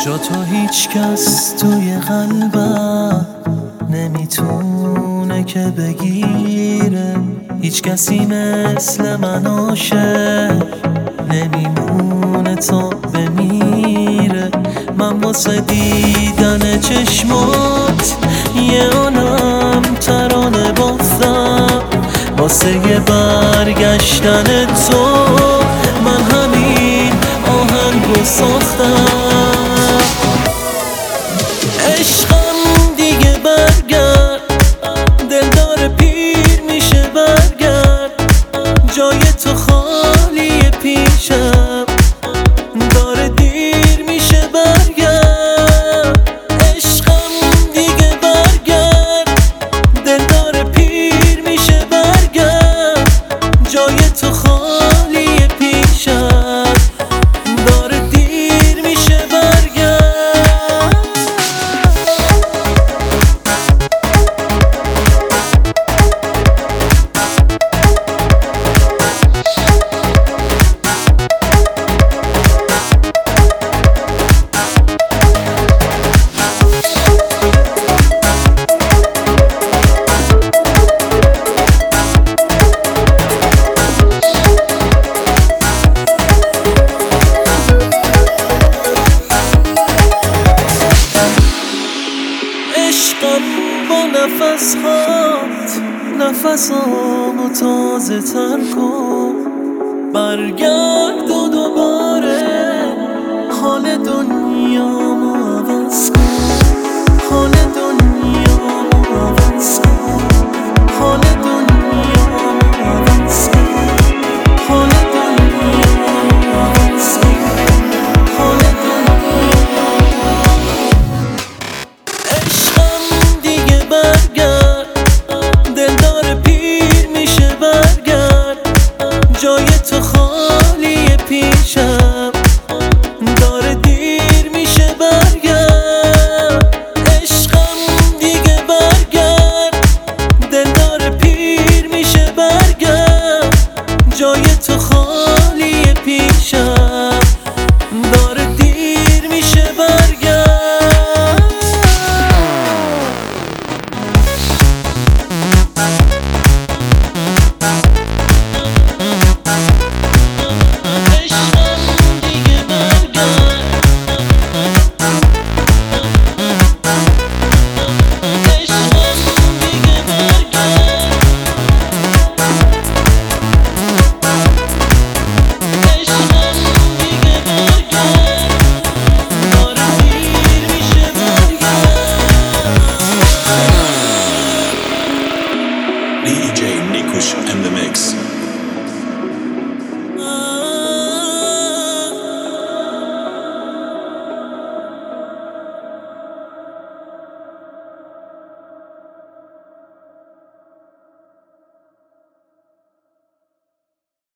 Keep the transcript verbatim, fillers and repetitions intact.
جا تو هیچ کس توی قلبم نمیتونه که بگیره، هیچ کسی مثل من عاشق نمیمونه تا بمیره. من واسه دیدن چشمات یه عالم ترانه بافتم، واسه یه برگشتن تو من همین آهنگو ساختم. عشقم دیگه برگرد، دلدار پیر میشه برگرد، جای تو خالیه پیشم، داره دیر میشه برگرد. عشقم دیگه برگرد، دلدار پیر میشه برگرد، جای تو خالیه پیشم، داره دیر میشه برگرد. عشقم با نفس هات نفسامو تازه تر کن، برگرد و دوباره حال دنیا